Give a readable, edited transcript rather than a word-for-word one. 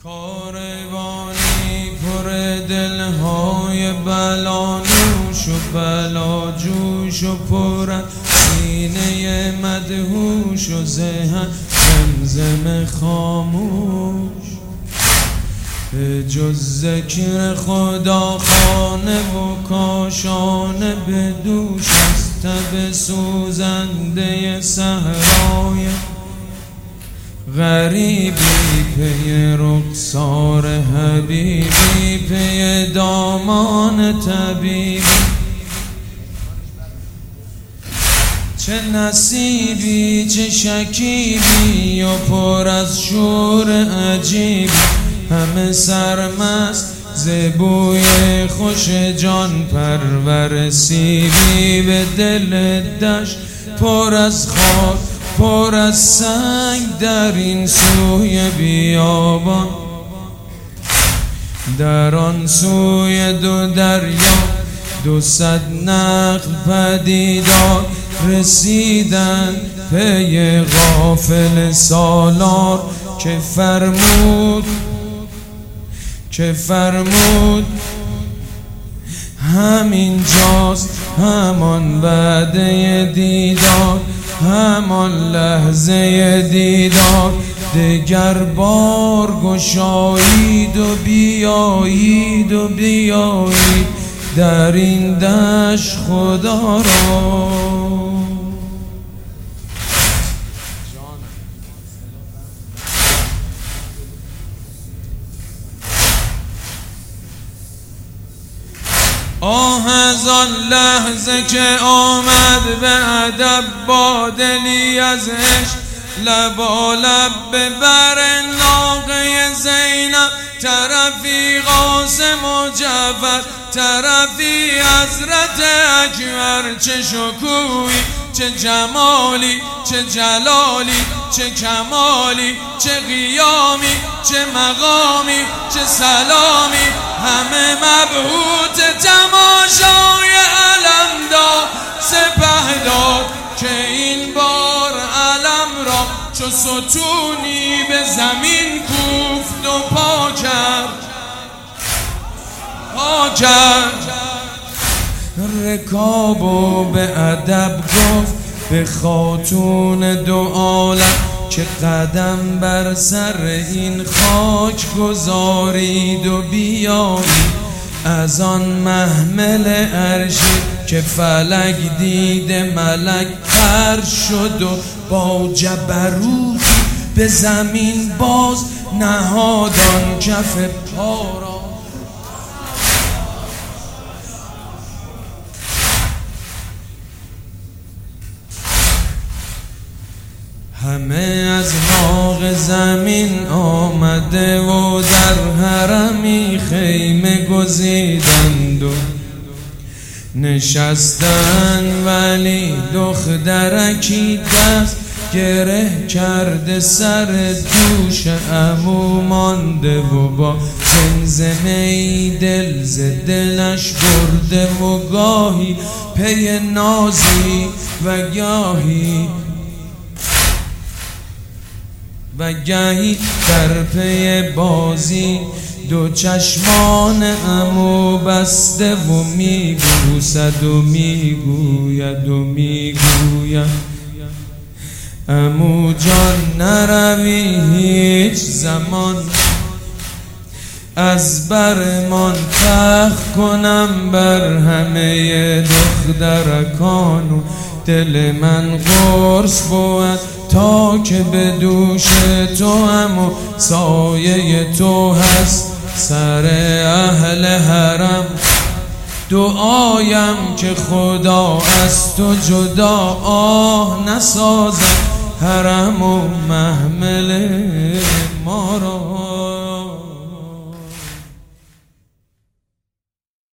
کاروانی پر دلهای بلانوش و بلاجوش و پر سینه مدهوش و ذهن زمزم خاموش، به جز ذکر خدا خانه و کاشانه به دوش از تب سوزنده صحرای غریبی پی رخسار حبیبی پی دامان طبیبی. چه نصیبی چه شکیبی و پر از شور عجیبی، همه سرمست ز بوی خوش جان پرور سیبی، به دل دشت پر از خاک پر از سنگ در این سوی بیابان، در آن سوی دو دریا 200 نخل پدیدار رسیدن پی غافل سالار که فرمود همین جاست همان وعده دیدار، همان لحظه دیدار، دگر بار گشایید و بیایید و بیایید در این دشت خدا را. آه از آن لحظه که آمد به ادب با دلی از عشق لبالب ببر ناقه زینب، طرفی قاسم و جعفر طرفی حضرت اکبر، چه شکوهی چه جمالی چه جلالی چه کمالی چه قیامی چه مقامی چه سلامی، همه مبهوت تماشای علمدار سپهدار که این بار علم را چو ستونی به زمین کوفت و پا کرد. رکابو به ادب گفت به خاتون دو عالم که قدم بر سر این خاک گذارید و بیایید از آن محمل عرشی که فلک دید ملک پر شد و با جبروتی به زمین باز نهادان کف پا را. همه از ناق زمین آمده و در حرمی خیمه گزیدند و نشستن، ولی دخترکی دست گره کرده سر دوش عمو مانده و با زمزمه‌ای دل ز دلش برده و گاهی پی نازی و گاهی در پی بازی، دو چشمان عمو بسته و میبوسد و میگوید عمو جان نروی هیچ زمان، از برمان تخت کنم بر همه دخترکان و دل من قرص بود تا که به دوش تو هم و سایه تو هست سر اهل حرم. دعایم که خدا از تو جدا آه نسازد حرم و محمل ما را.